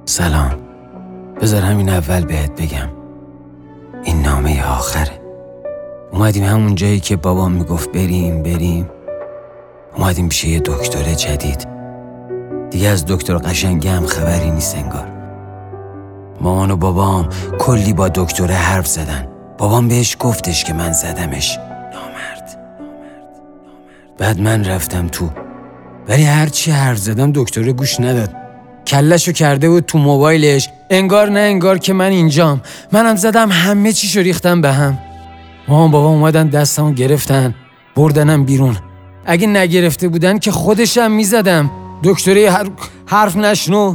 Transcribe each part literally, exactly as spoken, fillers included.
سلام. بذار همین اول بهت بگم این نامه آخره. اومدیم همون جایی که بابام میگفت بریم بریم. اومدیم پیش یه دکتر جدید. دیگه از دکتر قشنگی هم خبری نیست انگار. مامان و بابام کلی با دکتر حرف زدن. بابام بهش گفتش که من زدمش. نامرد. بعد من رفتم تو، ولی هرچی حرف زدم دکتر گوش نداد. کلشو کرده بود تو موبایلش. انگار نه انگار که من اینجام. منم زدم همه چیشو ریختم به هم. مامان بابا اومدن دستمو گرفتن بردنم بیرون. اگه نگرفته بودن که خودشم میزدم. دکتری هر... حرف نشنو.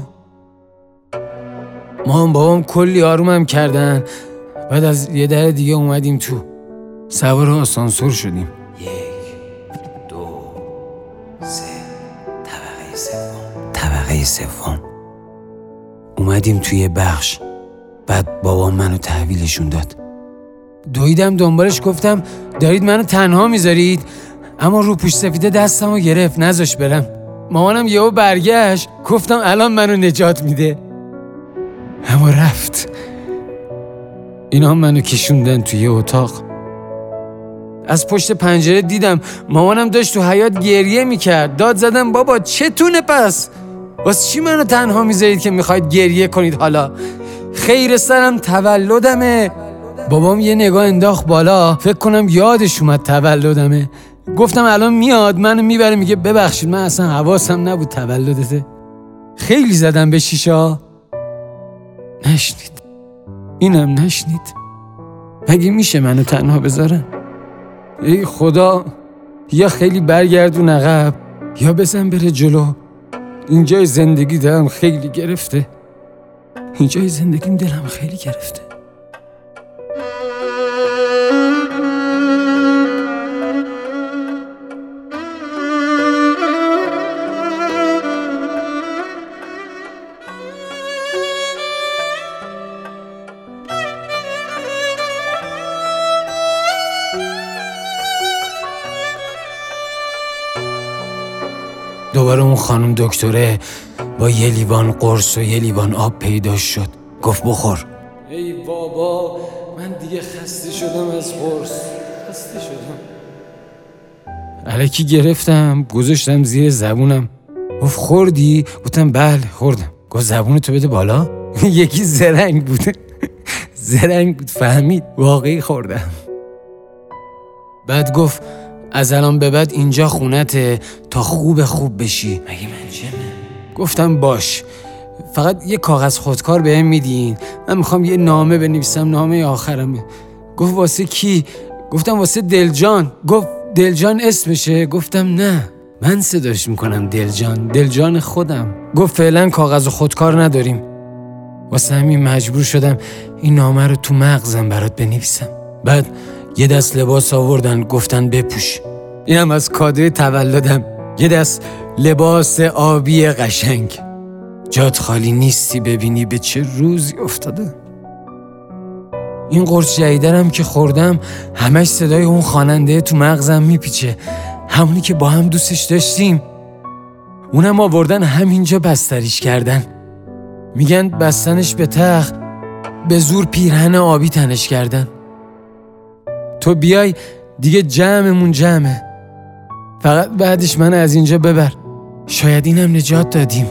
مامان بابام کلی آرومم کردن. بعد از یه در دیگه اومدیم تو. سوار آسانسور شدیم. یک دو سه طبقه سوم. طبقه سوم اومدیم توی بخش. بعد بابام منو تحویلشون داد. دویدم دنبالش، گفتم دارید منو تنها میذارید؟ اما رو پوش سفیده دستمو گرفت نذاش برم. مامانم یهو برگشت. گفتم الان منو نجات میده، اما رفت. اینا منو کشوندن توی اتاق. از پشت پنجره دیدم مامانم داشت تو حیاط گریه میکرد. داد زدم بابا چتونه پس؟ واسه چی منو تنها میذارید که میخواید گریه کنید؟ حالا خیر سرم تولدمه. بابام یه نگاه انداخت بالا، فکر کنم یادش اومد تولدمه. گفتم الان میاد منو میبره. میگه ببخشید من اصلا حواسم نبود تولدته. خیلی زدم به شیشه. نشنید. اینم نشنید. مگه میشه منو تنها بذارن؟ ای خدا، یا خیلی برگردون عقب یا بزن بره جلو. اینجای زندگی دلم خیلی گرفته. اینجای زندگیم دلم خیلی گرفته. دوباره اون خانم دکتره با یه لیوان قرص و یه لیوان آب پیدا شد. گفت بخور. ای بابا من دیگه خسته شدم از قرص. خسته شدم. الکی گرفتم گذاشتم زیر زبونم. گفت خوردی؟ گفتم بله خوردم. گفت زبونتو بده بالا. یکی زرنگ بوده. زرنگ بود فهمید واقعی خوردم. بعد گفت از الان به بعد اینجا خونته تا خوب خوب بشی. مگه من چمه؟ گفتم باش، فقط یه کاغذ خودکار بهم میدین، من میخوام یه نامه بنویسم، نامه آخرمه. گفت واسه کی؟ گفتم واسه دلجان. گفت دلجان اسمشه؟ گفتم نه، من صداش میکنم دلجان، دلجان خودم. گفت فعلا کاغذ خودکار نداریم. واسه همین مجبور شدم این نامه رو تو مغزم برات بنویسم. بعد یه دست لباس آوردن گفتن بپوش. اینم از کادوی تولدم، یه دست لباس آبی قشنگ. جات خالی نیستی ببینی به چه روزی افتاده. این قرص جدیدرم که خوردم همش صدای اون خواننده تو مغزم میپیچه، همونی که با هم دوستش داشتیم. اونم آوردن همینجا بستریش کردن. میگن بستنش به تخت، به زور پیرهن آبی تنش کردن. تو بیای دیگه جمعمون جمعه، فقط بعدش من از اینجا ببر. شاید اینم نجات دادیم.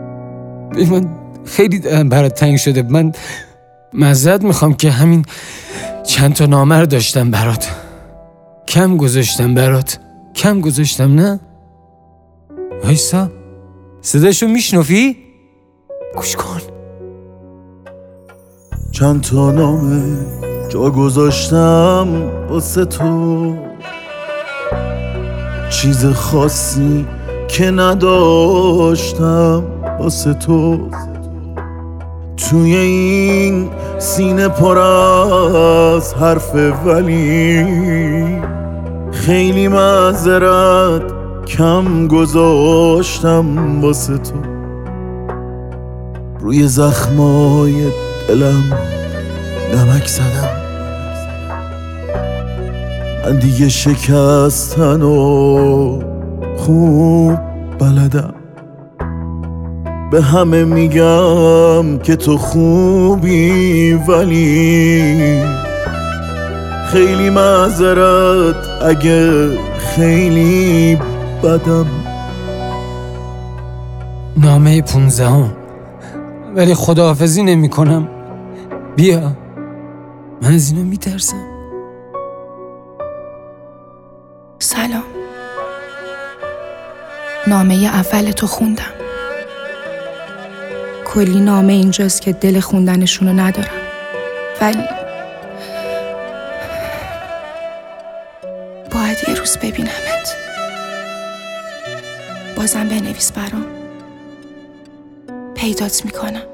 من خیلی برات تنگ شده. من معذرت میخوام که همین چند تا نامه رو داشتم برات. کم گذاشتم برات، کم گذاشتم نه؟ وایسا صداشو میشنفی؟ گوش کن. چند تا نامه جا گذاشتم واسه تو، چیز خاصی که نداشتم واسه تو. توی این سینه پر از حرف ولی خیلی معذرت کم گذاشتم واسه تو. روی زخمای دلم نمک زدم، من دیگه شکستن و خوب بلدم. به همه میگم که تو خوبی، ولی خیلی معذرت اگه خیلی بدم. نامه پونزدهم. ولی خداحافظی نمی کنم. بیا، من از اینا میترسم. سلام. نامه اول تو خوندم. کلی نامه اینجاست که دل خوندنشونو ندارم، ولی باید یه روز ببینمت. بازم بنویس برام. پیدات میکنم.